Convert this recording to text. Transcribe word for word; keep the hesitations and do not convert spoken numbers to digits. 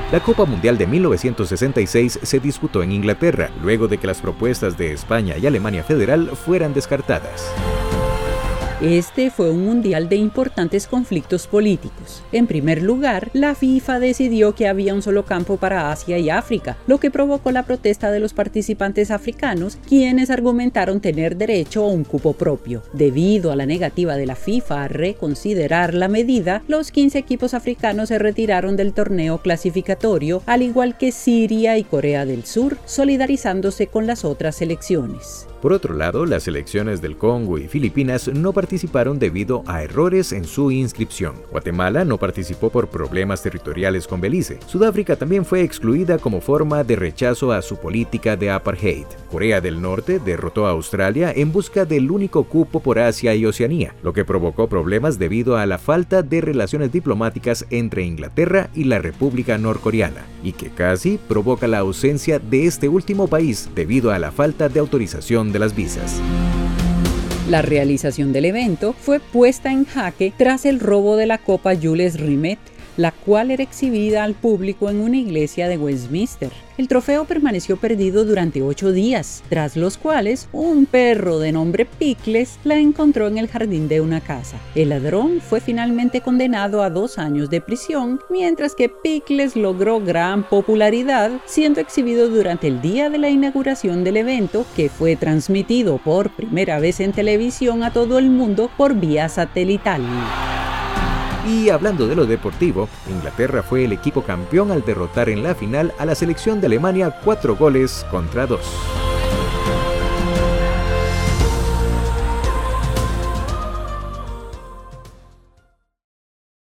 La Copa Mundial de mil novecientos sesenta y seis se disputó en Inglaterra, luego de que las propuestas de España y Alemania Federal fueran descartadas. Este fue un mundial de importantes conflictos políticos. En primer lugar, la FIFA decidió que había un solo campo para Asia y África, lo que provocó la protesta de los participantes africanos, quienes argumentaron tener derecho a un cupo propio. Debido a la negativa de la FIFA a reconsiderar la medida, los quince equipos africanos se retiraron del torneo clasificatorio, al igual que Siria y Corea del Sur, solidarizándose con las otras selecciones. Por otro lado, las selecciones del Congo y Filipinas no participaron debido a errores en su inscripción. Guatemala no participó por problemas territoriales con Belice. Sudáfrica también fue excluida como forma de rechazo a su política de apartheid. Corea del Norte derrotó a Australia en busca del único cupo por Asia y Oceanía, lo que provocó problemas debido a la falta de relaciones diplomáticas entre Inglaterra y la República Norcoreana, y que casi provoca la ausencia de este último país debido a la falta de autorización de las visas. La realización del evento fue puesta en jaque tras el robo de la Copa Jules Rimet, la cual era exhibida al público en una iglesia de Westminster. El trofeo permaneció perdido durante ocho días, tras los cuales un perro de nombre Pickles la encontró en el jardín de una casa. El ladrón fue finalmente condenado a dos años de prisión, mientras que Pickles logró gran popularidad, siendo exhibido durante el día de la inauguración del evento, que fue transmitido por primera vez en televisión a todo el mundo por vía satelital. Y hablando de lo deportivo, Inglaterra fue el equipo campeón al derrotar en la final a la selección de Alemania cuatro goles contra dos.